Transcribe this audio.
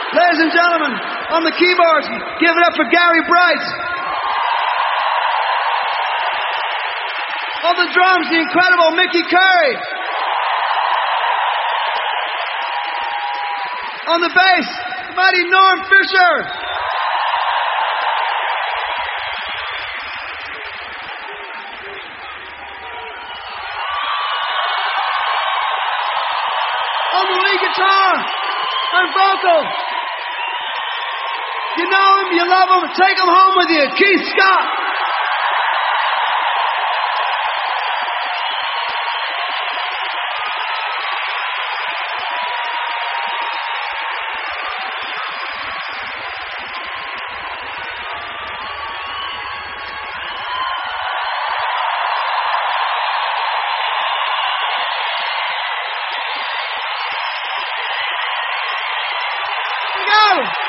Ladies and gentlemen, on the keyboards, give it up for Gary Bright. On the drums, the incredible Mickey Curry. On the bass, the mighty Norm Fisher. On the lead guitar and vocals. You know him, you love him, take him home with you, Keith Scott. Go!